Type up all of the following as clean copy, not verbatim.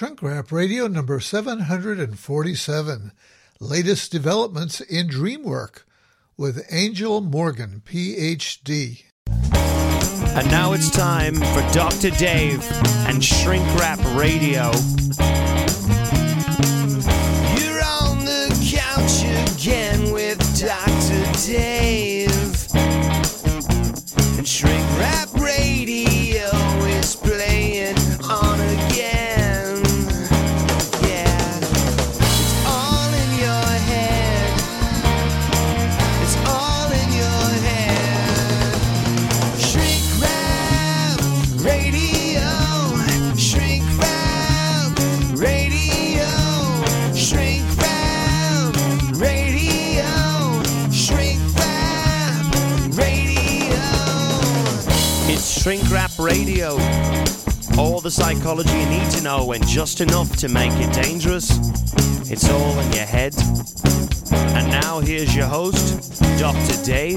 Shrink Rap Radio number 747, Latest Developments in Dream Work with Angel Morgan, Ph.D. And now it's time for Dr. Dave and Shrink Rap Radio. You're on the couch again with Dr. Dave. And Shrink Rap Radio is playing on again. Yeah. It's all in your head. It's all in your head. Shrink Rap Radio. Shrink Rap Radio. Shrink Rap Radio. Shrink Rap Radio. It's Shrink Rap Radio. All the psychology you need to know and just enough to make it dangerous. It's all in your head. And now here's your host, Dr. Dave.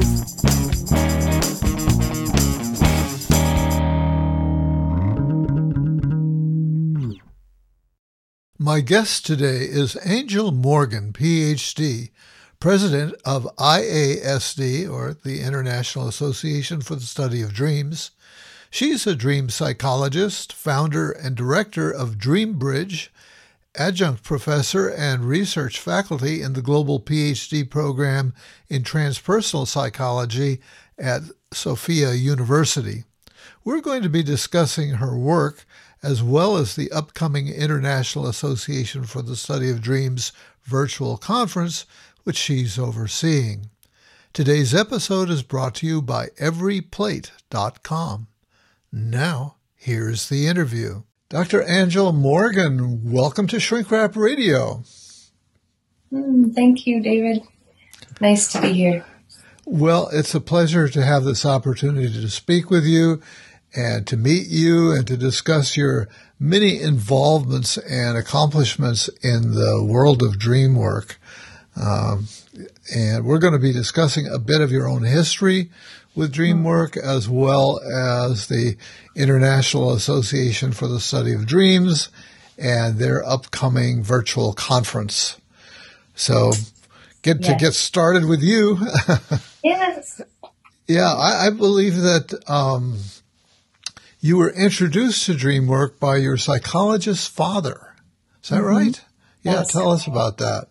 My guest today is Angel Morgan, Ph.D., President of IASD, or the International Association for the Study of Dreams. She's a dream psychologist, founder and director of DreamBridge, adjunct professor and research faculty in the Global PhD program in transpersonal psychology at Sophia University. We're going to be discussing her work as well as the upcoming International Association for the Study of Dreams virtual conference, which she's overseeing. Today's episode is brought to you by everyplate.com. Now, here's the interview. Dr. Angela Morgan, welcome to Shrink Rap Radio. Thank you, David. Nice to be here. Well, it's a pleasure to have this opportunity to speak with you and to meet you and to discuss your many involvements and accomplishments in the world of dream work. And we're going to be discussing a bit of your own history with dream work, as well as the International Association for the Study of Dreams and their upcoming virtual conference. So to get started with you. Yes. Yeah, I believe that you were introduced to dream work by your psychologist's father. Is that right? Yeah, Yes. Tell us about that.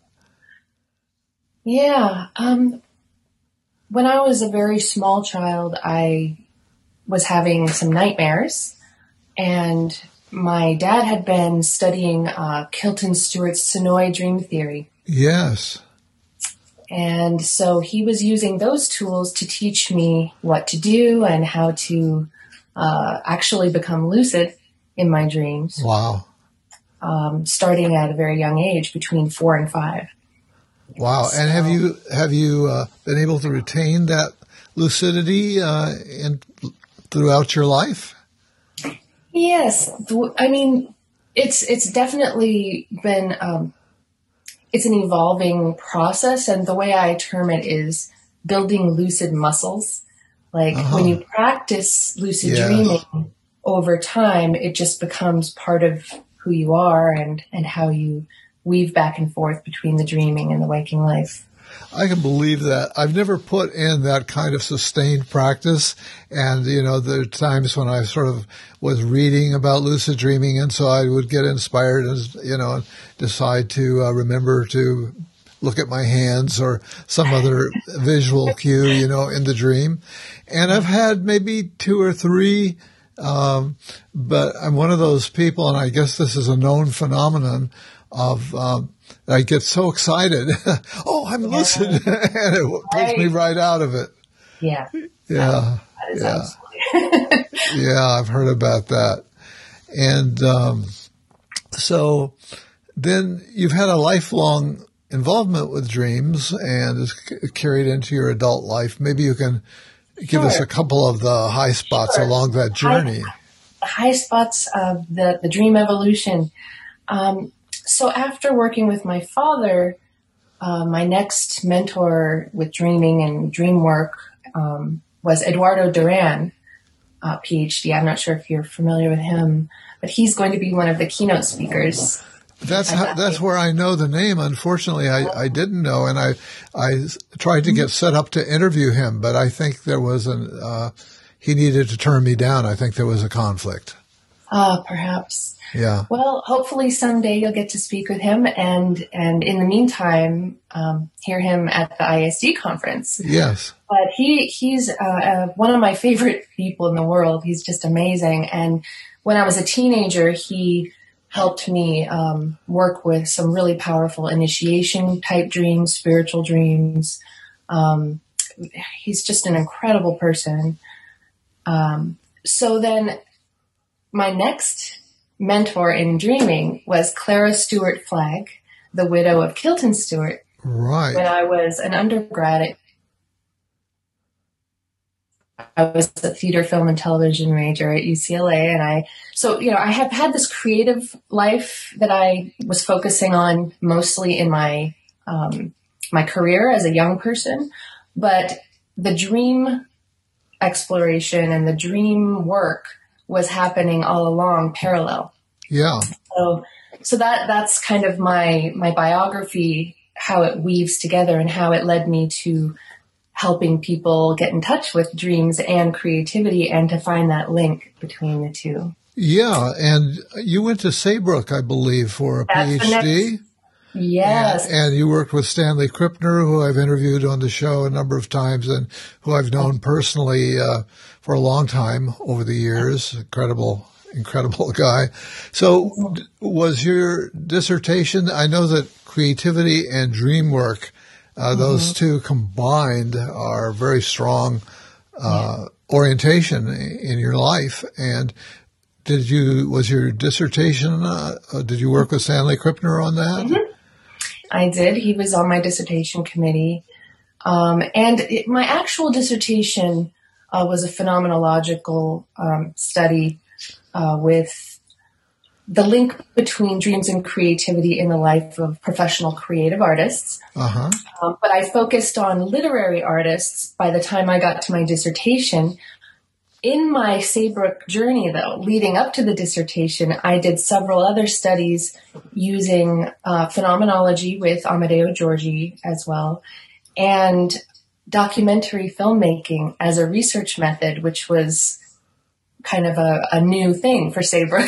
Yeah. When I was a very small child, I was having some nightmares, and my dad had been studying Kilton Stewart's Sonoy dream theory. Yes. And so he was using those tools to teach me what to do and how to actually become lucid in my dreams. Wow. Starting at a very young age, between 4 and 5. Wow. And have you been able to retain that lucidity throughout your life? Yes. I mean, it's definitely been, it's an evolving process. And the way I term it is building lucid muscles. Like when you practice lucid dreaming over time, it just becomes part of who you are and how you weave back and forth between the dreaming and the waking life. I can believe that. I've never put in that kind of sustained practice. And, there are times when I sort of was reading about lucid dreaming, and so I would get inspired and, decide to remember to look at my hands or some other visual cue, in the dream. And I've had maybe 2 or 3, but I'm one of those people, and I guess this is a known phenomenon, of I get so excited. Oh, I'm lucid. And it pulls me right out of it. Yeah. Yeah. That is absolutely. Yeah, I've heard about that. And so then you've had a lifelong involvement with dreams and it's carried into your adult life. Maybe you can give us a couple of the high spots along that journey. The high spots of the dream evolution. So after working with my father, my next mentor with dreaming and dream work was Eduardo Duran. PhD. I'm not sure if you're familiar with him, but he's going to be one of the keynote speakers. That's where I know the name. Unfortunately, I didn't know, and I tried to get set up to interview him, but I think there was he needed to turn me down. I think there was a conflict. Perhaps. Yeah. Well, hopefully someday you'll get to speak with him, and in the meantime, hear him at the ISD conference. Yes. But he's one of my favorite people in the world. He's just amazing. And when I was a teenager, he helped me work with some really powerful initiation type dreams, spiritual dreams. He's just an incredible person. So then my next mentor in dreaming was Clara Stewart Flagg, the widow of Kilton Stewart. Right. When I was an undergrad, I was a theater, film, and television major at UCLA. And I have had this creative life that I was focusing on mostly in my career as a young person. But the dream exploration and the dream work was happening all along parallel. Yeah. So that's kind of my biography, how it weaves together and how it led me to helping people get in touch with dreams and creativity and to find that link between the two. Yeah. And you went to Saybrook, I believe, for a PhD. Yes. And you worked with Stanley Krippner, who I've interviewed on the show a number of times and who I've known personally for a long time over the years. Incredible guy. So was your dissertation, I know that creativity and dream work, those two combined are very strong orientation in your life. And was your dissertation, did you work with Stanley Krippner on that? Mm-hmm. I did. He was on my dissertation committee. My actual dissertation was a phenomenological study with the link between dreams and creativity in the life of professional creative artists. Uh-huh. But I focused on literary artists by the time I got to my dissertation. In my Saybrook journey, though, leading up to the dissertation, I did several other studies using phenomenology with Amedeo Giorgi as well, and documentary filmmaking as a research method, which was kind of a new thing for Saybrook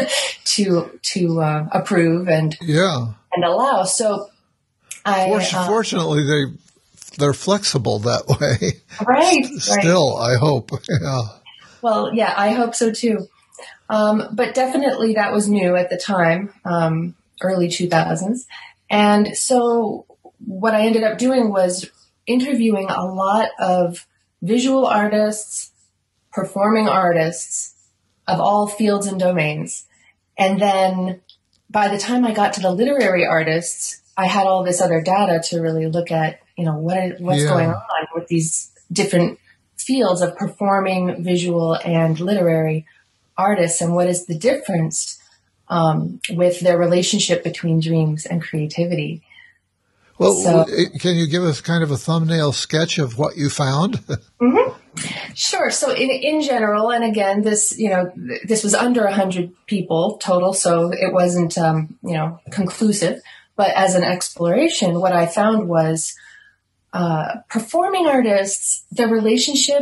to approve and allow. So fortunately, they're flexible that way. Right. Still, I hope. Yeah. Well, yeah, I hope so too. But definitely that was new at the time, early 2000s. And so what I ended up doing was interviewing a lot of visual artists, performing artists of all fields and domains. And then by the time I got to the literary artists, I had all this other data to really look at, what's going on with these different fields of performing, visual, and literary artists, and what is the difference with their relationship between dreams and creativity. Well, can you give us kind of a thumbnail sketch of what you found? Mm-hmm. Sure. So in general, and again, this was under 100 people total, so it wasn't, conclusive. But as an exploration, what I found was performing artists, their relationship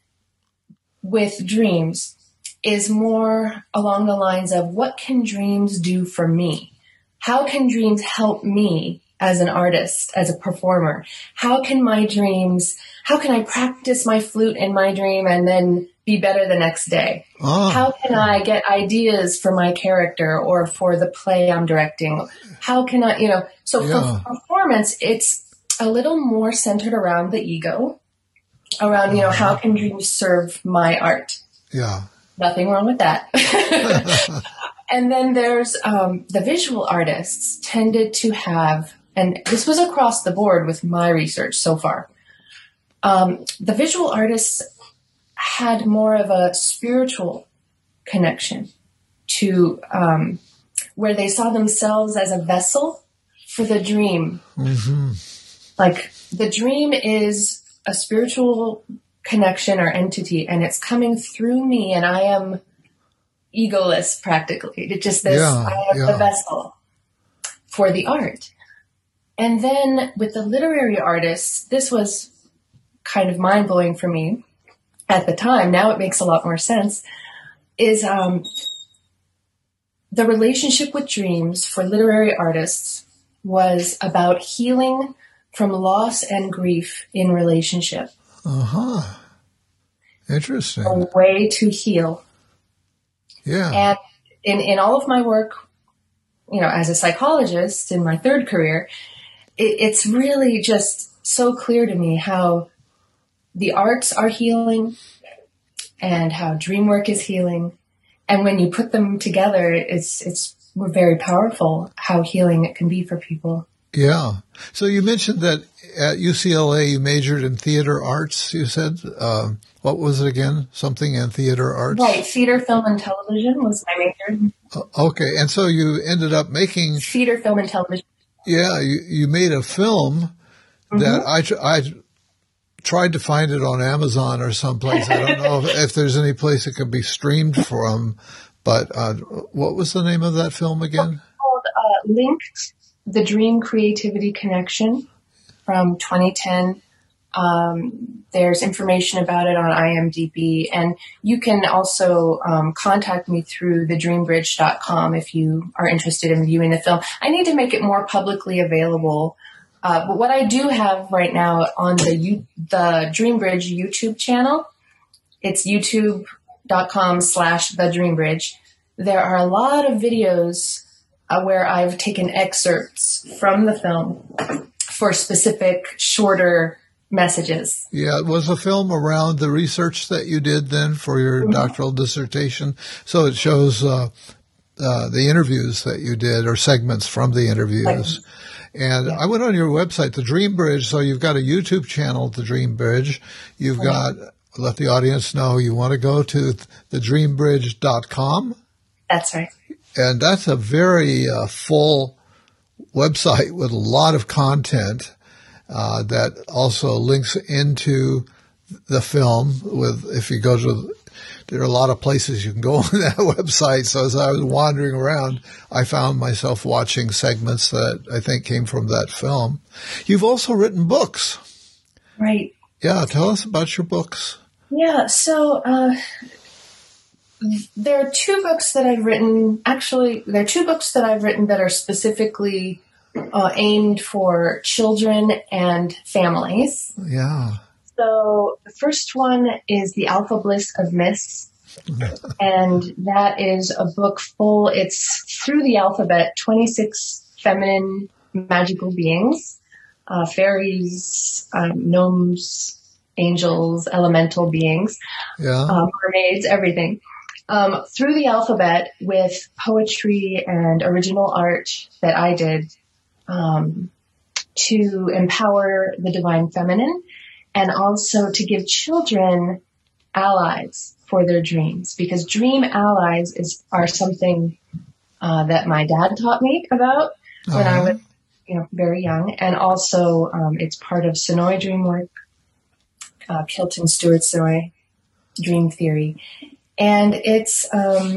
with dreams is more along the lines of, what can dreams do for me? How can dreams help me as an artist, as a performer? How can I practice my flute in my dream and then be better the next day? Oh. How can I get ideas for my character or for the play I'm directing? How can I, for performance, it's a little more centered around the ego, around, how can dreams serve my art? Yeah. Nothing wrong with that. And then there's the visual artists tended to have, and this was across the board with my research so far, the visual artists had more of a spiritual connection to where they saw themselves as a vessel for the dream. Mm-hmm. Like the dream is a spiritual connection or entity, and it's coming through me, and I am egoless practically. It's just this, I am the vessel for the art. And then with the literary artists, this was kind of mind-blowing for me at the time. Now it makes a lot more sense, is the relationship with dreams for literary artists was about healing from loss and grief in relationship. Uh-huh. Interesting. A way to heal. Yeah. And in all of my work, as a psychologist in my third career, it's really just so clear to me how the arts are healing and how dream work is healing. And when you put them together, it's very powerful how healing it can be for people. Yeah. So you mentioned that at UCLA you majored in theater arts, you said. What was it again? Something in theater arts? Right. Theater, film, and television was my major. Okay. And so you ended up making... Theater, film, and television. Yeah. You made a film that I tried to find it on Amazon or someplace. I don't know if there's any place it could be streamed from, but what was the name of that film again? It's called Linked, The Dream Creativity Connection from 2010. There's information about it on IMDb, and you can also contact me through thedreambridge.com if you are interested in viewing the film. I need to make it more publicly available. But what I do have right now on the Dreambridge YouTube channel, it's youtube.com/thedreambridge. There are a lot of videos where I've taken excerpts from the film for specific shorter messages. Yeah. Was the film around the research that you did then for your doctoral dissertation? So it shows the interviews that you did or segments from the interviews. And I went on your website, The Dream Bridge. So you've got a YouTube channel, The Dream Bridge. You've got, let the audience know you want to go to thedreambridge.com. That's right. And that's a very full website with a lot of content that also links into the film. If you go to, there are a lot of places you can go on that website. So as I was wandering around, I found myself watching segments that I think came from that film. You've also written books. Right. Yeah. Tell us about your books. Yeah. So, there are two books that I've written. Actually, there are two books that I've written that are specifically aimed for children and families. Yeah. So the first one is The Alpha Bliss of Myths. And that is a book full, it's through the alphabet, 26 feminine magical beings, fairies, gnomes, angels, elemental beings, mermaids, everything. Through the alphabet with poetry and original art that I did to empower the divine feminine and also to give children allies for their dreams, because dream allies are something that my dad taught me about when I was very young, and also it's part of Sonoy dream work, Kilton Stewart Sonoy dream theory. And it's,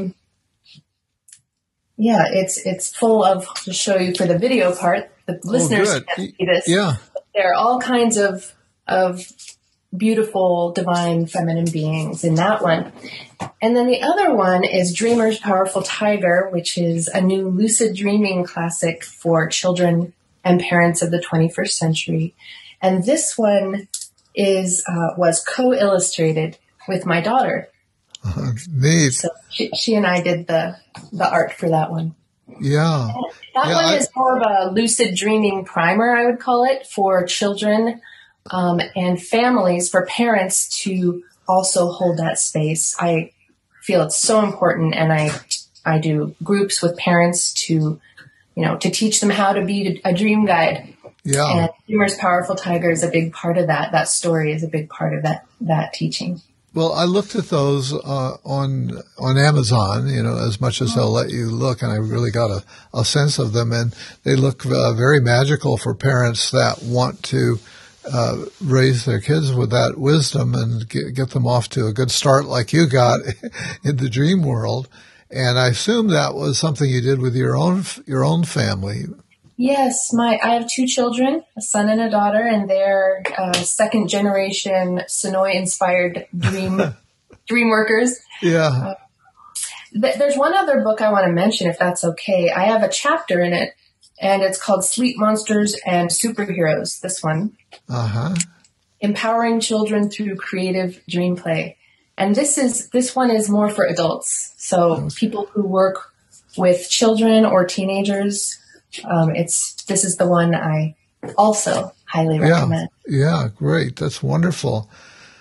it's full of, to show you for the video part, the listeners can't see this. Yeah. There are all kinds of beautiful, divine, feminine beings in that one. And then the other one is Dreamer's Powerful Tiger, which is a new lucid dreaming classic for children and parents of the 21st century. And this one was co-illustrated with my daughter. Neat. So she and I did the art for that one. Yeah. That one is more of a lucid dreaming primer, I would call it, for children and families, for parents to also hold that space. I feel it's so important, and I do groups with parents to teach them how to be a dream guide. Yeah. And Dreamer's Powerful Tiger is a big part of that. That story is a big part of that teaching. Well, I looked at those on Amazon, as much as they'll let you look, and I really got a sense of them, and they look very magical for parents that want to raise their kids with that wisdom and get them off to a good start like you got in the dream world. And I assume that was something you did with your own family. Yes, I have 2 children, a son and a daughter, and they're second generation Sonoy inspired dream workers. Yeah. There's one other book I want to mention, if that's okay. I have a chapter in it, and it's called Sleep Monsters and Superheroes. This one. Empowering Children Through Creative Dream Play. And this one is more for adults. So people who work with children or teenagers, this is the one I also highly recommend. Yeah, great. That's wonderful.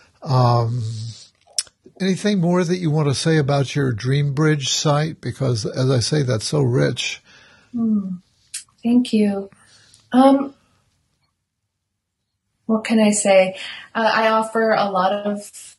Anything more that you want to say about your DreamBridge site? Because, as I say, that's so rich. Thank you. What can I say? I offer a lot of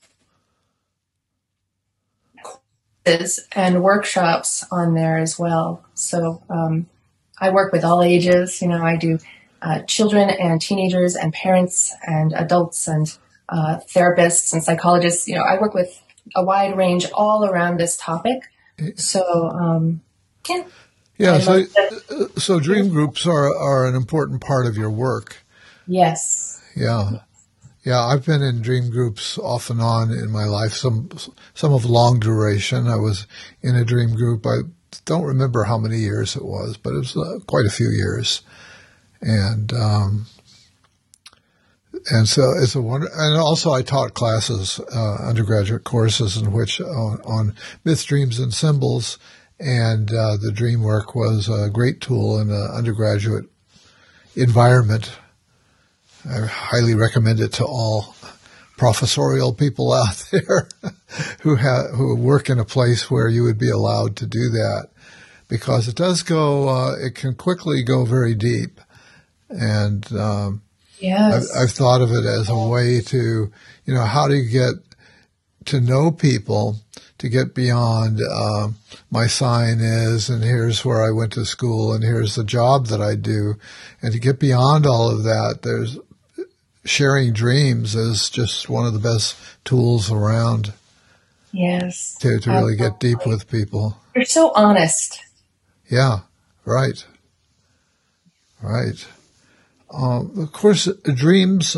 courses and workshops on there as well. So I work with all ages. I do children and teenagers and parents and adults and therapists and psychologists. I work with a wide range all around this topic. So, yeah. So dream groups are an important part of your work. Yes. Yeah. I've been in dream groups off and on in my life. Some of long duration. I was in a dream group. I don't remember how many years it was, but it was quite a few years. And so it's a wonder. And also I taught classes, undergraduate courses in which on myth, dreams, and symbols. And the dream work was a great tool in an undergraduate environment. I highly recommend it to all professorial people out there who work in a place where you would be allowed to do that, because it does go. It can quickly go very deep, and yes. I've thought of it as a way to, how do you get to know people, to get beyond my sign is, and here's where I went to school, and here's the job that I do, and to get beyond all of that, there's sharing dreams is just one of the best tools around. Yes. To really get deep with people. You're so honest. Yeah, right. Right. Of course, dreams,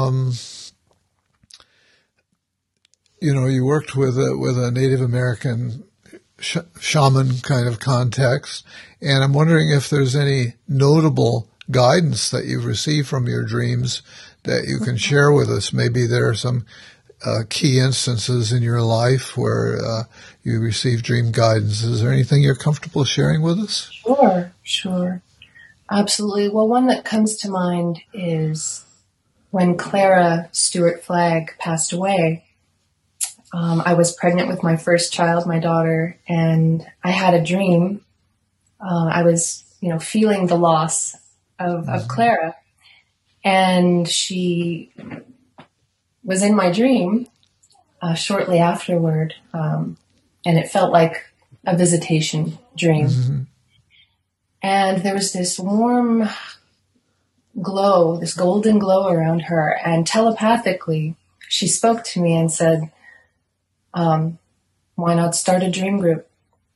you worked with a Native American shaman kind of context, and I'm wondering if there's any notable guidance that you've received from your dreams that you can share with us. Maybe there are some key instances in your life where you received dream guidance. Is there anything you're comfortable sharing with us? Sure. Absolutely. Well, one that comes to mind is when Clara Stewart Flagg passed away. I was pregnant with my first child, my daughter, and I had a dream. I was, feeling the loss of Clara. And she was in my dream shortly afterward, and it felt like a visitation dream. Mm-hmm. And there was this warm glow, this golden glow around her, and telepathically she spoke to me and said, why not start a dream group?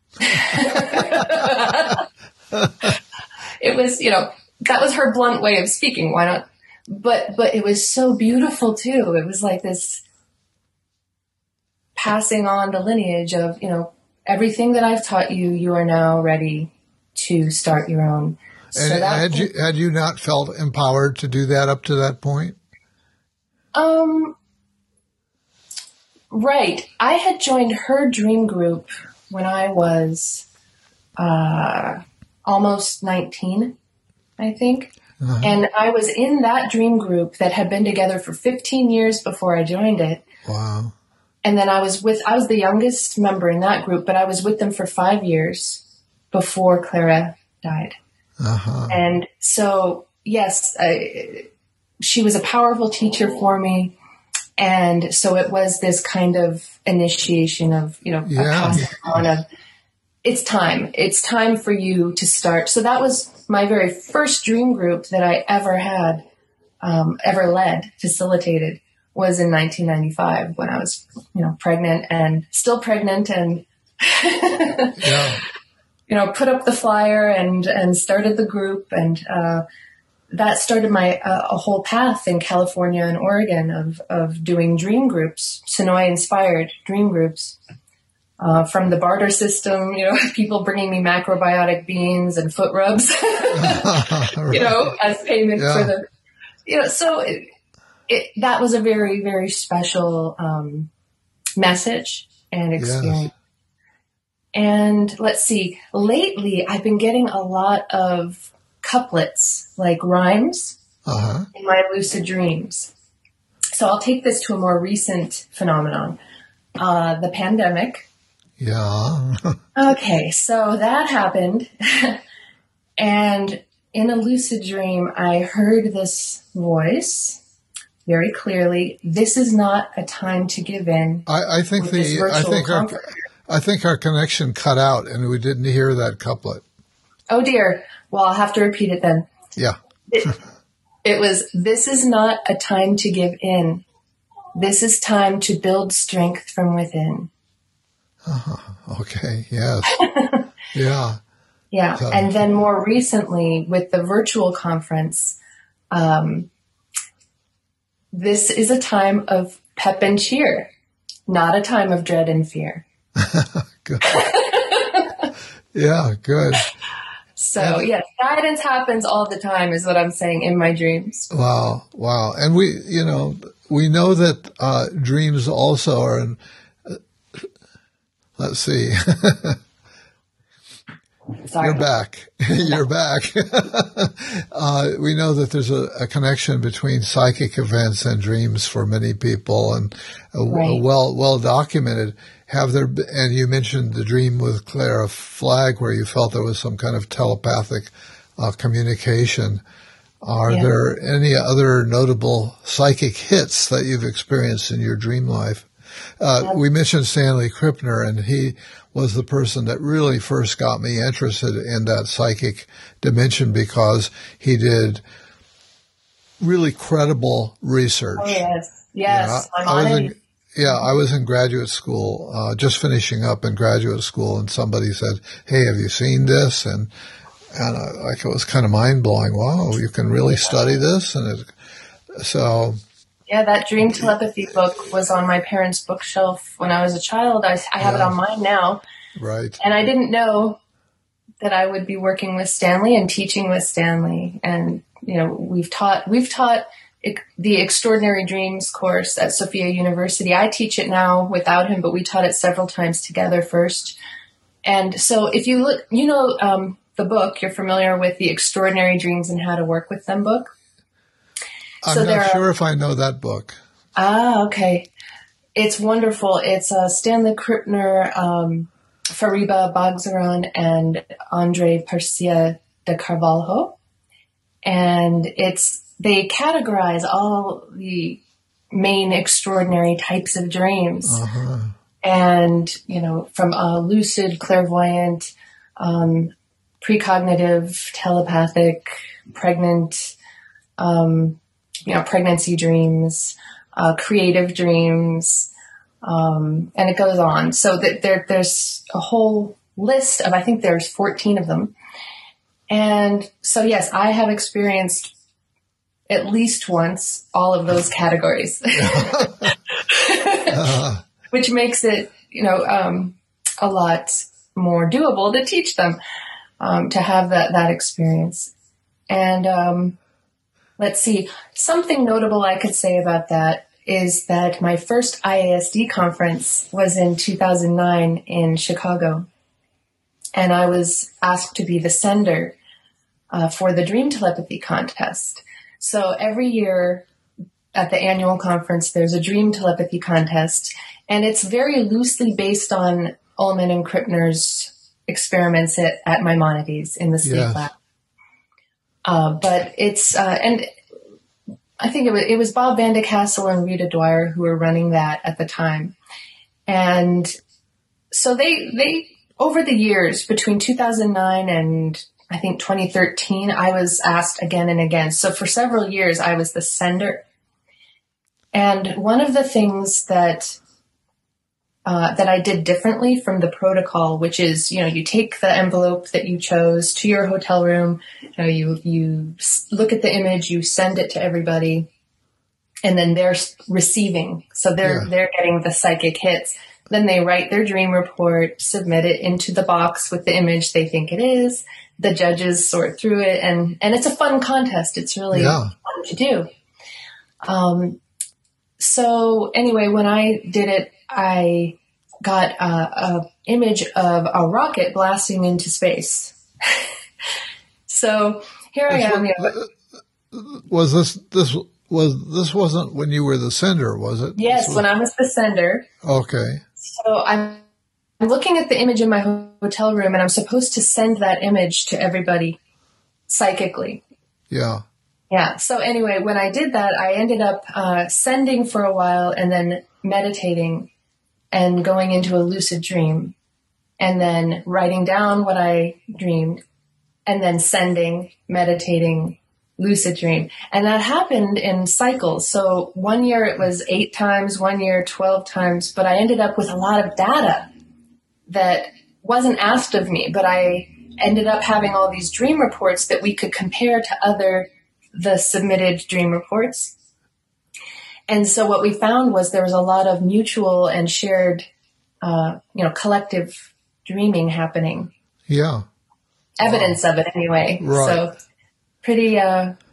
It was, that was her blunt way of speaking. Why not? But it was so beautiful too. It was like this passing on the lineage of, everything that I've taught you, you are now ready to start your own. And had you not felt empowered to do that up to that point? Right. I had joined her dream group when I was almost 19, I think. Uh-huh. And I was in that dream group that had been together for 15 years before I joined it. Wow. And then I was the youngest member in that group, but I was with them for 5 years before Clara died. Uh-huh. And so, yes, she was a powerful teacher for me. And so it was this kind of initiation of, a passing on of, it's time for you to start. So that was my very first dream group that I ever had. ever led, facilitated, was in 1995 when I was, pregnant and still pregnant and, put up the flyer and started the group. And that started my a whole path in California and Oregon of doing dream groups, Sonoy-inspired dream groups. From the barter system, people bringing me macrobiotic beans and foot rubs, Right. as payment for the, so that was a very, very special message and experience. Yes. And let's see, lately I've been getting a lot of couplets, like rhymes, in my lucid dreams. So I'll take this to a more recent phenomenon, the pandemic. Yeah. Okay, so that happened. And in a lucid dream, I heard this voice very clearly. This is not a time to give in. I think our connection cut out and we didn't hear that couplet. Oh dear. Well, I'll have to repeat it then. Yeah. It was, this is not a time to give in. This is time to build strength from within. Okay. Yes. Yeah. Yeah. So, and then more recently with the virtual conference, this is a time of pep and cheer, not a time of dread and fear. good. Yeah. Good. So yes, guidance happens all the time is what I'm saying in my dreams. Wow. Wow. And we know that dreams also are in, let's see. Sorry. You're back. You're back. We know that there's a connection between psychic events and dreams for many people, and Right. well documented. And you mentioned the dream with Clara Flagg, where you felt there was some kind of telepathic communication. Are there any other notable psychic hits that you've experienced in your dream life? We mentioned Stanley Krippner, and he was the person that really first got me interested in that psychic dimension because he did really credible research. Oh, yes. Yes. I was in graduate school, just finishing up in graduate school, and somebody said, "Hey, have you seen this?" And it was kind of mind blowing. Wow, you can really study this, Yeah, that dream telepathy book was on my parents' bookshelf when I was a child. I have it on mine now. Right. And I didn't know that I would be working with Stanley and teaching with Stanley. And, we've taught the Extraordinary Dreams course at Sophia University. I teach it now without him, but we taught it several times together first. And so if you look, the book, you're familiar with the Extraordinary Dreams and How to Work with Them book. I'm not sure if I know that book. Okay. It's wonderful. It's Stanley Krippner, Fariba Bagzaran, and Andre Parcia de Carvalho. And they categorize all the main extraordinary types of dreams. And, from lucid, clairvoyant, precognitive, telepathic, pregnant, pregnancy dreams, creative dreams, and it goes on. So there's a whole list of, I think there's 14 of them. And so, yes, I have experienced at least once all of those categories, which makes it, a lot more doable to teach them, to have that experience. And, let's see, something notable I could say about that is that my first IASD conference was in 2009 in Chicago. And I was asked to be the sender for the Dream Telepathy Contest. So every year at the annual conference, there's a Dream Telepathy Contest. And it's very loosely based on Ullman and Krippner's experiments at Maimonides in the Sleep Lab. But it's, and I think it was Bob Van de Castle and Rita Dwyer who were running that at the time. And so they over the years between 2009 and I think 2013, I was asked again and again. So for several years, I was the sender. And one of the things that I did differently from the protocol, which is, you take the envelope that you chose to your hotel room, you look at the image, you send it to everybody, and then they're receiving. So they're getting the psychic hits. Then they write their dream report, submit it into the box with the image they think it is. The judges sort through it, and it's a fun contest. It's really fun to do. So anyway, when I did it, I got a image of a rocket blasting into space. So here I am. Was this wasn't when you were the sender, was it? Yes, when I was the sender. Okay. So I'm looking at the image in my hotel room, and I'm supposed to send that image to everybody psychically. Yeah. Yeah. So anyway, when I did that, I ended up sending for a while and then meditating and going into a lucid dream and then writing down what I dreamed and then sending, meditating, lucid dream. And that happened in cycles. So 1 year it was 8 times, 1 year 12 times, but I ended up with a lot of data that wasn't asked of me, but I ended up having all these dream reports that we could compare to the submitted dream reports. And so what we found was there was a lot of mutual and shared, collective dreaming happening. Yeah. Evidence of it anyway. Right. So pretty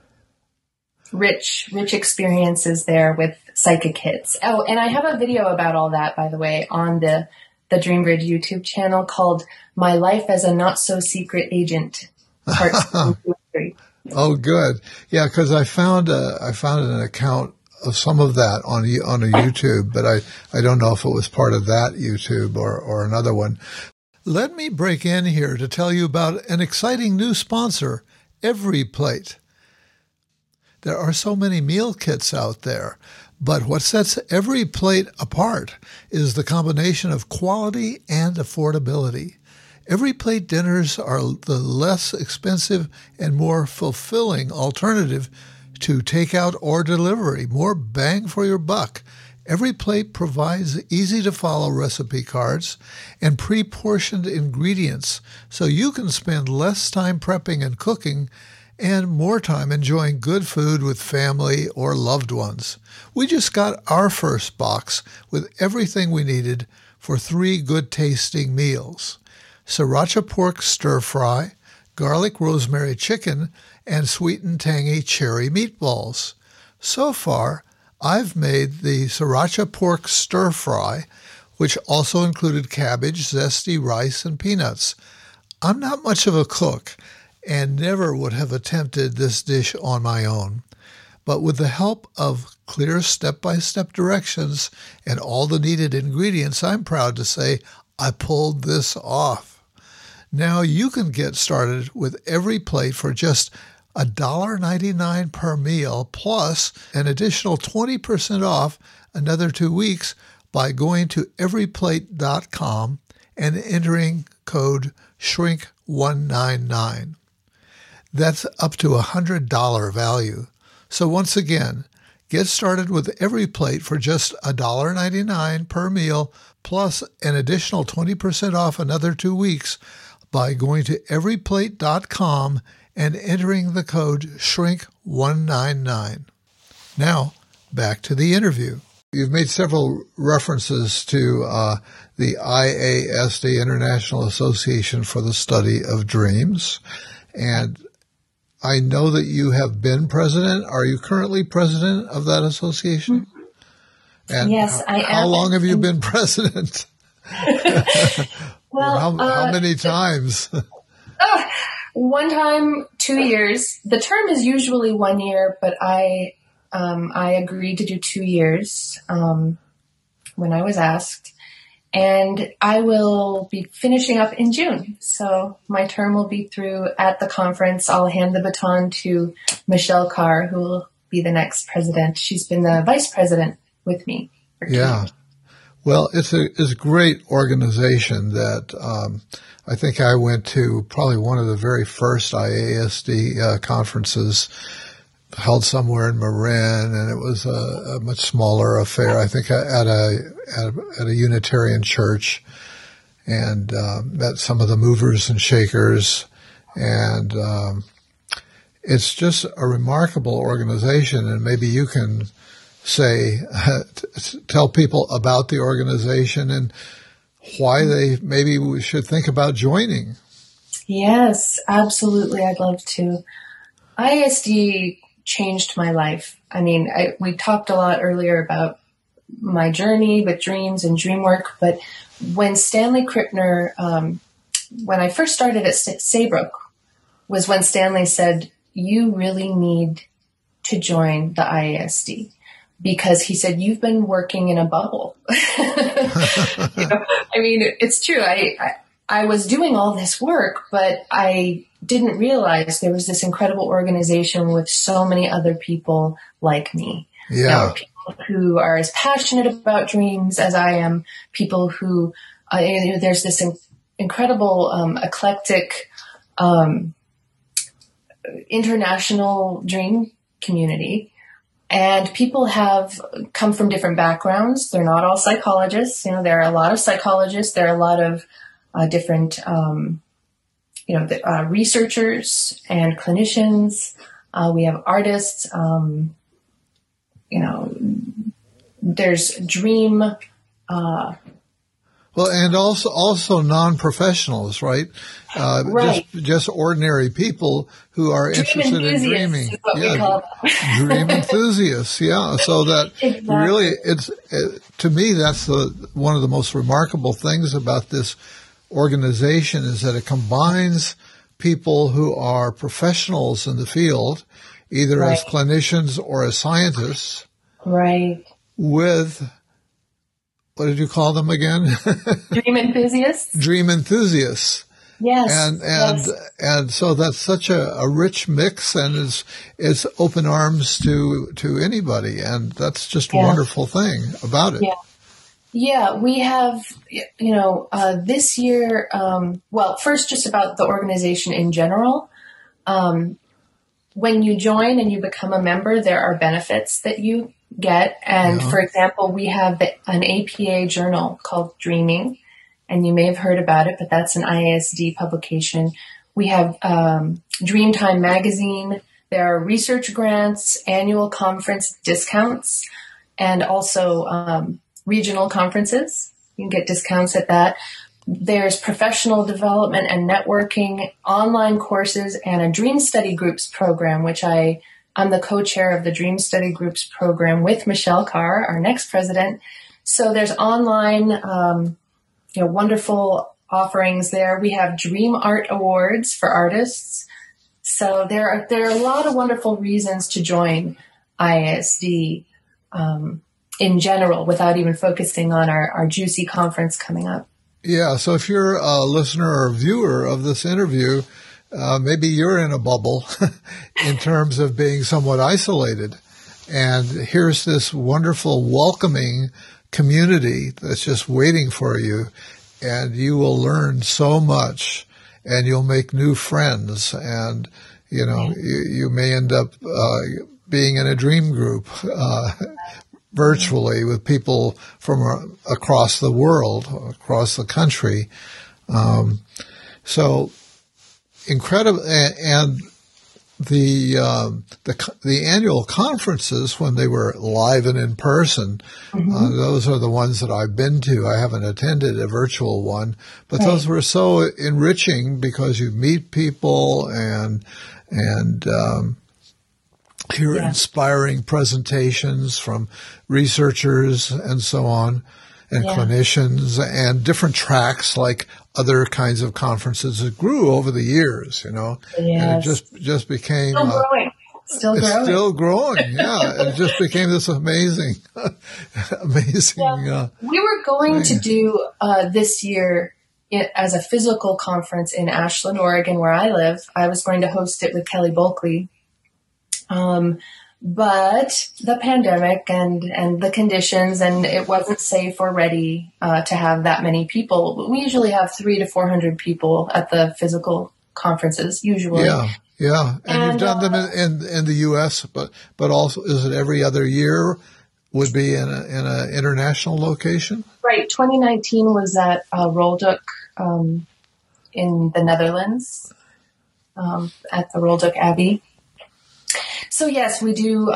rich experiences there with psychic hits. Oh, and I have a video about all that, by the way, on the DreamBridge YouTube channel called My Life as a Not So Secret Agent, Part 2 and 3. Oh, good. Yeah, because I found an account of some of that on a YouTube, but I don't know if it was part of that YouTube or another one. Let me break in here to tell you about an exciting new sponsor, EveryPlate. There are so many meal kits out there, but what sets EveryPlate apart is the combination of quality and affordability. EveryPlate dinners are the less expensive and more fulfilling alternative to takeout or delivery, more bang for your buck. EveryPlate provides easy-to-follow recipe cards and pre-portioned ingredients so you can spend less time prepping and cooking and more time enjoying good food with family or loved ones. We just got our first box with everything we needed for 3 good-tasting meals: sriracha pork stir-fry, garlic rosemary chicken, and sweet and tangy cherry meatballs. So far, I've made the sriracha pork stir-fry, which also included cabbage, zesty rice, and peanuts. I'm not much of a cook and never would have attempted this dish on my own. But with the help of clear step-by-step directions and all the needed ingredients, I'm proud to say I pulled this off. Now you can get started with EveryPlate for just $1.99 per meal, plus an additional 20% off another 2 weeks by going to everyplate.com and entering code SHRINK199. That's up to $100 value. So once again, get started with EveryPlate for just $1.99 per meal, plus an additional 20% off another 2 weeks by going to everyplate.com and entering the code SHRINK199. Now, back to the interview. You've made several references to the IASD, International Association for the Study of Dreams, and I know that you have been president. Are you currently president of that association? And yes, I am. How long have you been president? Well, how many times? One time, 2 years. The term is usually 1 year, but I agreed to do 2 years when I was asked. And I will be finishing up in June. So my term will be through at the conference. I'll hand the baton to Michelle Carr, who will be the next president. She's been the vice president with me for 2 years. Well, it's a great organization that I think I went to probably one of the very first IASD conferences held somewhere in Marin, and it was a much smaller affair. I think at a Unitarian church, and met some of the movers and shakers, and it's just a remarkable organization. And maybe you can tell people about the organization and why we should think about joining. Yes, absolutely. I'd love to. ISD changed my life. I mean, we talked a lot earlier about my journey with dreams and dream work, but when Stanley Krippner, when I first started at Saybrook, was when Stanley said, you really need to join the IASD, because he said, you've been working in a bubble. I mean, it's true. I was doing all this work, but I didn't realize there was this incredible organization with so many other people like me. Yeah. People who are as passionate about dreams as I am, people who, there's this incredible, eclectic, international dream community. And people have come from different backgrounds. They're not all psychologists. There are a lot of psychologists. There are a lot of different, researchers and clinicians. We have artists. There's dream. Well, and also non-professionals, right? Right. Just ordinary people who are interested in dreaming. Is what we call them. Dream enthusiasts. Yeah. So that Exactly. really, to me, that's one of the most remarkable things about this organization is that it combines people who are professionals in the field, either as clinicians or as scientists, right, with, what did you call them again? Dream enthusiasts. Dream enthusiasts. Yes. And so that's such a rich mix, and it's open arms to anybody. And that's just a wonderful thing about it. Yeah. Yeah, we have, this year, first just about the organization in general. When you join and you become a member, there are benefits that you get. And for example, we have an APA journal called Dreaming, and you may have heard about it, but that's an IASD publication. We have Dreamtime magazine. There are research grants, annual conference discounts, and also regional conferences. You can get discounts at that. There's professional development and networking, online courses, and a Dream Study Groups program, which I'm the co-chair of the Dream Study Groups program with Michelle Carr, our next president. So there's online, wonderful offerings there. We have Dream Art Awards for artists. So there are a lot of wonderful reasons to join IASD, in general, without even focusing on our juicy conference coming up. Yeah, so if you're a listener or viewer of this interview, maybe you're in a bubble in terms of being somewhat isolated. And here's this wonderful, welcoming community that's just waiting for you. And you will learn so much, and you'll make new friends. And, you may end up being in a dream group virtually with people from across the world, across the country. So incredible. And the annual conferences, when they were live and in person, those are the ones that I've been to. I haven't attended a virtual one, but those were so enriching because you meet people and hear inspiring presentations from researchers and so on, and clinicians, and different tracks like other kinds of conferences. It grew over the years, and it just became still growing. Yeah, it just became this amazing. Yeah. We were going to do this year as a physical conference in Ashland, Oregon, where I live. I was going to host it with Kelly Bulkley. But the pandemic and the conditions, and it wasn't safe or ready to have that many people. We usually have 300 to 400 people at the physical conferences, usually. Yeah, yeah. And you've done them in the U.S., but also, is it every other year would be in an international location? Right. 2019 was at Rolduc in the Netherlands, at the Rolduc Abbey. So yes, we do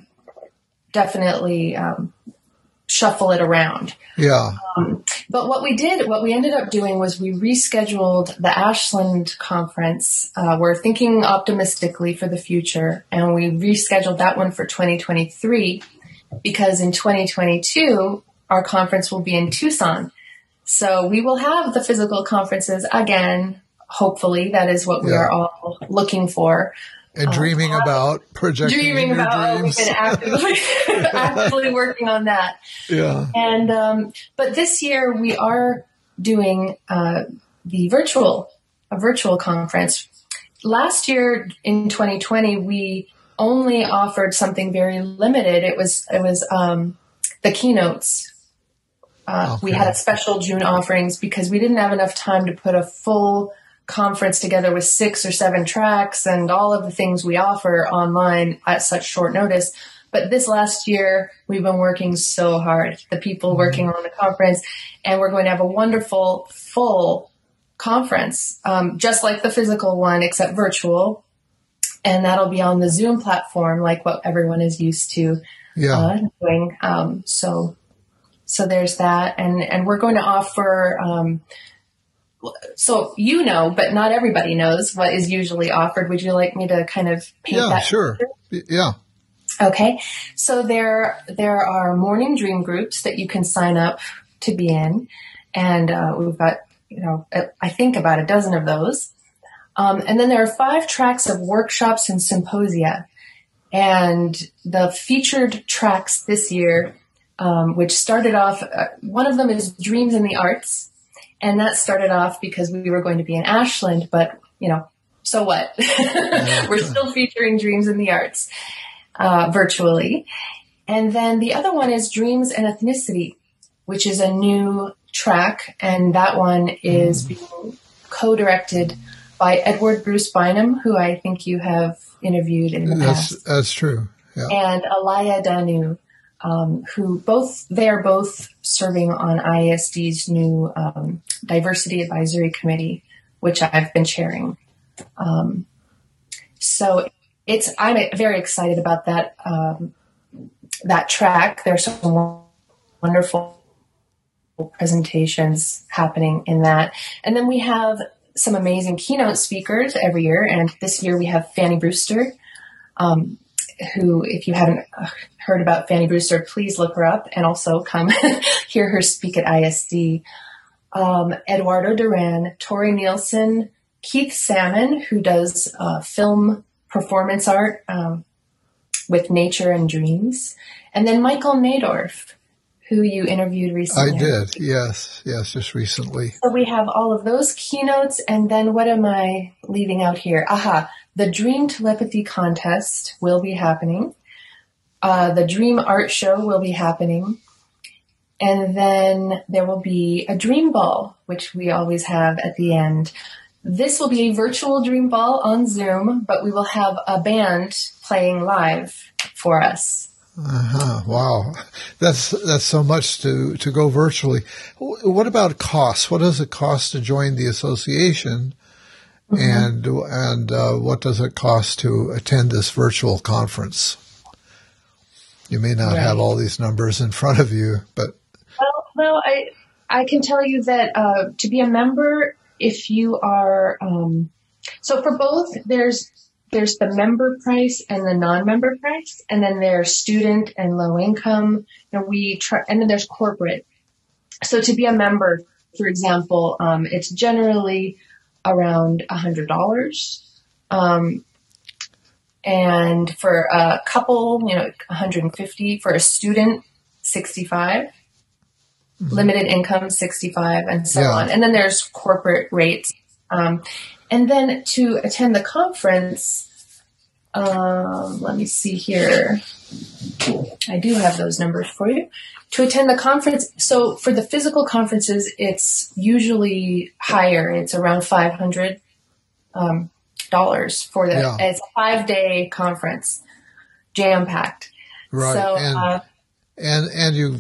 definitely shuffle it around. Yeah. But what we ended up doing was we rescheduled the Ashland conference. We're thinking optimistically for the future, and we rescheduled that one for 2023 because in 2022, our conference will be in Tucson. So we will have the physical conferences again. Hopefully, that is what we are all looking for. And dreaming about projecting dreaming about dreams. We've been actively working on that. Yeah. And but this year we are doing a virtual conference. Last year in 2020 we only offered something very limited. It was the keynotes. We had a special June offerings because we didn't have enough time to put a full conference together with 6 or 7 tracks and all of the things we offer online at such short notice. But this last year, we've been working so hard, the people working on the conference, and we're going to have a wonderful full conference, just like the physical one, except virtual. And that'll be on the Zoom platform, like what everyone is used to doing. So there's that. And we're going to offer, so but not everybody knows what is usually offered. Would you like me to kind of paint that? Yeah, sure. Yeah. Okay. So there are morning dream groups that you can sign up to be in. And we've got, I think about a dozen of those. And then there are 5 tracks of workshops and symposia. And the featured tracks this year, which started off, one of them is Dreams in the Arts. And that started off because we were going to be in Ashland, but, so what? We're still featuring Dreams in the Arts virtually. And then the other one is Dreams and Ethnicity, which is a new track. And that one is being co-directed by Edward Bruce Bynum, who I think you have interviewed in the past. That's true. Yeah. And Alaya Danu. They are both serving on IASD's new Diversity Advisory Committee, which I've been chairing. So I'm very excited about that track. There's some wonderful presentations happening in that. And then we have some amazing keynote speakers every year. And this year we have Fanny Brewster, who, if you haven't heard about Fanny Brewster, please look her up and also come hear her speak at ISD. Eduardo Duran, Tori Nielsen, Keith Salmon, who does film performance art with nature and dreams, and then Michael Nadorf, who you interviewed recently. I did, yes, just recently. So we have all of those keynotes, and then what am I leaving out here? The Dream Telepathy Contest will be happening. The Dream Art Show will be happening. And then there will be a Dream Ball, which we always have at the end. This will be a virtual Dream Ball on Zoom, but we will have a band playing live for us. Wow. That's so much to go virtually. What about costs? What does it cost to join the association? And what does it cost to attend this virtual conference? You may not have all these numbers in front of you, but well, I can tell you that to be a member, if you are so for both, there's the member price and the non-member price, and then there's student and low income. And then there's corporate. So to be a member, for example, it's generally around $100. And for a couple, $150. For a student, $65. Limited income, $65, and so on. And then there's corporate rates. And then to attend the conference, Let me see here. I do have those numbers for you. To attend the conference, so for the physical conferences, it's usually higher. It's around $500 for the. Yeah. It's a 5-day conference, jam-packed. Right. So, and you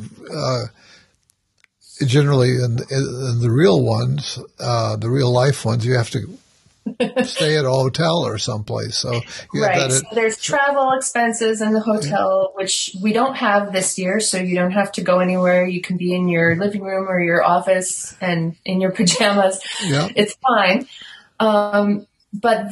generally in the real ones, the real life ones, you have to stay at a hotel or someplace. So right. So there's travel expenses in the hotel, which we don't have this year. So you don't have to go anywhere. You can be in your living room or your office and in your pajamas. Yeah. It's fine. But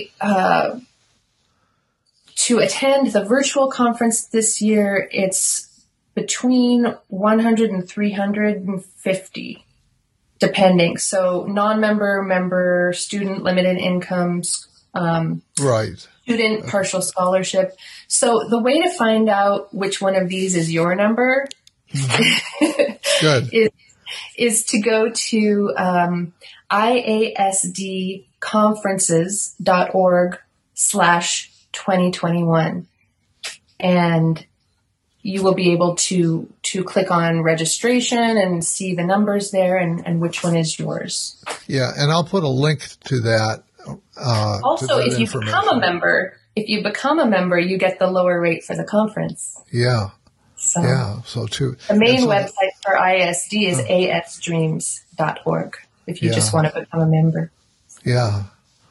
to attend the virtual conference this year, it's between 100 and 350. Depending. So non-member, member, student, limited incomes, right. Student, partial scholarship. So the way to find out which one of these is your number Good. is to go to iasdconferences.org/2021. And you will be able to click on registration and see the numbers there and which one is yours. Yeah, and I'll put a link to that. Also, if you become a member, you get the lower rate for the conference. Yeah. So too. The main website for ISD is asdreams.org if you just want to become a member. Yeah.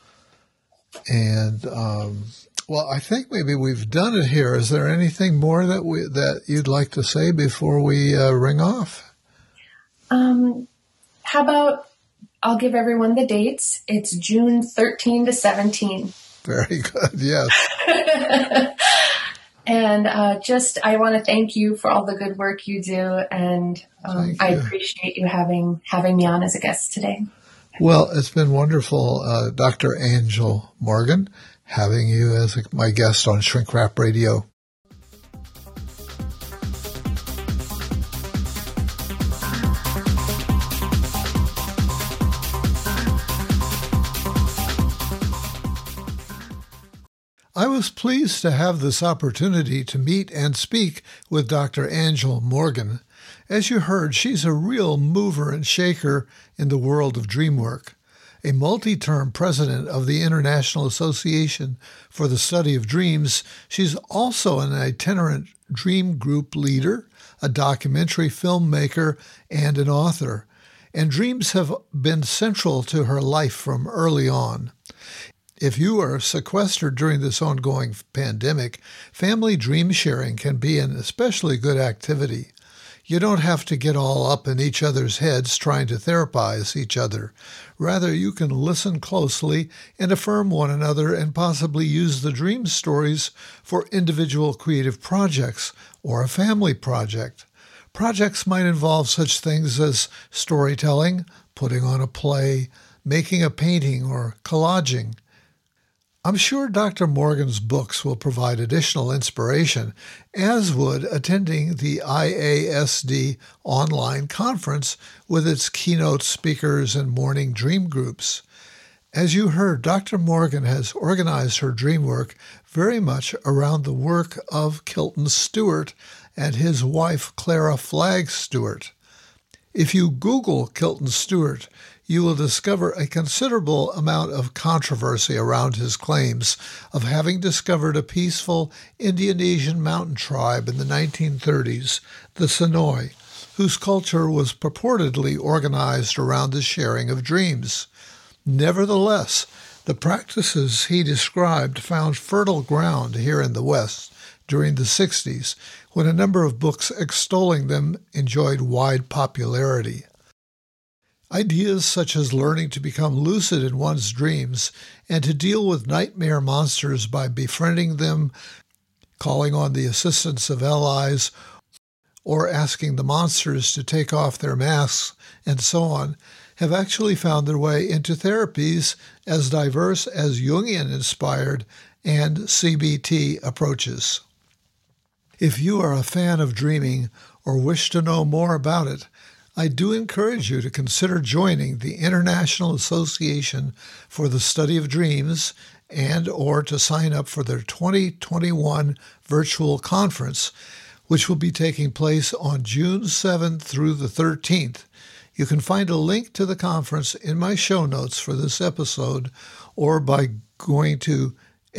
And well, I think maybe we've done it here. Is there anything more that you'd like to say before we ring off? How about I'll give everyone the dates. It's June 13 to 17. Very good. Yes. And I want to thank you for all the good work you do, and I appreciate you having me on as a guest today. Well, it's been wonderful, Dr. Angel Morgan, having you as my guest on Shrink Rap Radio. I was pleased to have this opportunity to meet and speak with Dr. Angel Morgan. As you heard, she's a real mover and shaker in the world of dream work. A multi-term president of the International Association for the Study of Dreams, she's also an itinerant dream group leader, a documentary filmmaker, and an author. And dreams have been central to her life from early on. If you are sequestered during this ongoing pandemic, family dream sharing can be an especially good activity. You don't have to get all up in each other's heads trying to therapize each other. Rather, you can listen closely and affirm one another and possibly use the dream stories for individual creative projects or a family project. Projects might involve such things as storytelling, putting on a play, making a painting, or collaging. I'm sure Dr. Morgan's books will provide additional inspiration, as would attending the IASD online conference with its keynote speakers and morning dream groups. As you heard, Dr. Morgan has organized her dream work very much around the work of Kilton Stewart and his wife, Clara Flagg Stewart. If you Google Kilton Stewart, you will discover a considerable amount of controversy around his claims of having discovered a peaceful Indian mountain tribe in the 1930s, the Sonoy, whose culture was purportedly organized around the sharing of dreams. Nevertheless, the practices he described found fertile ground here in the West during the 60s, when a number of books extolling them enjoyed wide popularity. Ideas such as learning to become lucid in one's dreams and to deal with nightmare monsters by befriending them, calling on the assistance of allies, or asking the monsters to take off their masks, and so on, have actually found their way into therapies as diverse as Jungian-inspired and CBT approaches. If you are a fan of dreaming or wish to know more about it, I do encourage you to consider joining the International Association for the Study of Dreams and or to sign up for their 2021 virtual conference, which will be taking place on June 7th through the 13th. You can find a link to the conference in my show notes for this episode or by going to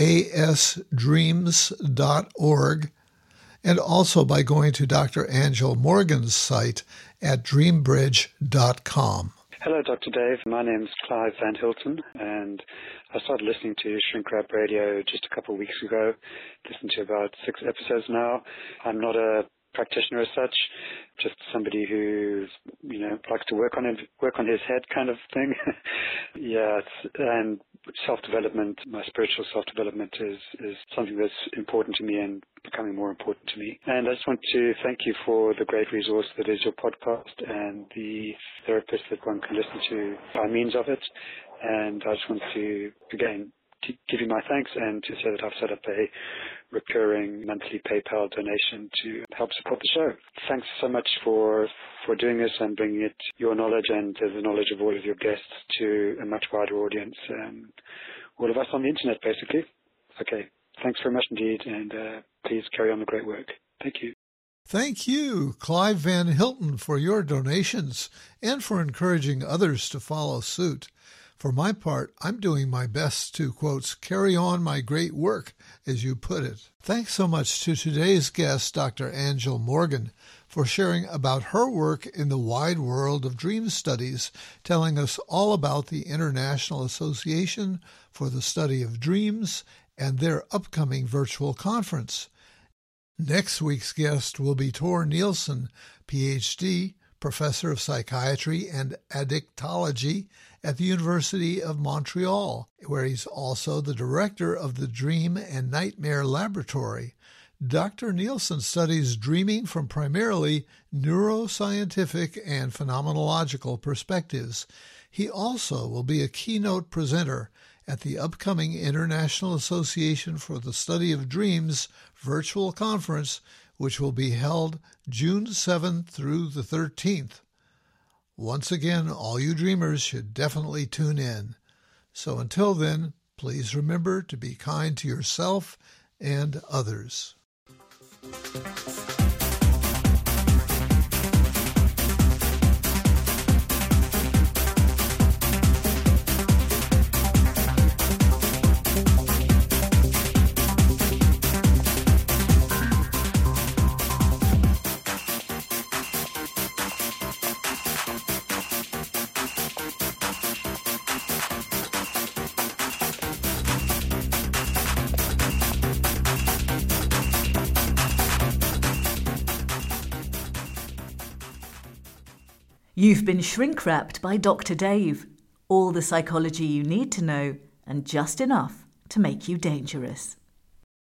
asdreams.org and also by going to Dr. Angel Morgan's site at dreambridge.com. Hello, Dr. Dave. My name's Clive Van Hilton, and I started listening to Shrink Wrap Radio just a couple of weeks ago. Listened to about 6 episodes now. I'm not a practitioner as such, just somebody who, likes to work on his head kind of thing. And self-development, my spiritual self-development is something that's important to me and becoming more important to me. And I just want to thank you for the great resource that is your podcast and the therapist that one can listen to by means of it. And I just want to, again, give you my thanks and to say that I've set up a recurring monthly PayPal donation to help support the show. Thanks so much for doing this and bringing your knowledge and the knowledge of all of your guests to a much wider audience, all of us on the internet, basically. Okay, thanks very much indeed, and please carry on the great work. Thank you. Thank you, Clive Van Hilton, for your donations and for encouraging others to follow suit. For my part, I'm doing my best to, quotes, carry on my great work, as you put it. Thanks so much to today's guest, Dr. Angel Morgan, for sharing about her work in the wide world of dream studies, telling us all about the International Association for the Study of Dreams and their upcoming virtual conference. Next week's guest will be Tor Nielsen, Ph.D., Professor of Psychiatry and Addictology at the University of Montreal, where he's also the director of the Dream and Nightmare Laboratory. Dr. Nielsen studies dreaming from primarily neuroscientific and phenomenological perspectives. He also will be a keynote presenter at the upcoming International Association for the Study of Dreams virtual conference, which will be held June 7th through the 13th. Once again, all you dreamers should definitely tune in. So until then, please remember to be kind to yourself and others. You've been shrink-wrapped by Dr. Dave. All the psychology you need to know and just enough to make you dangerous.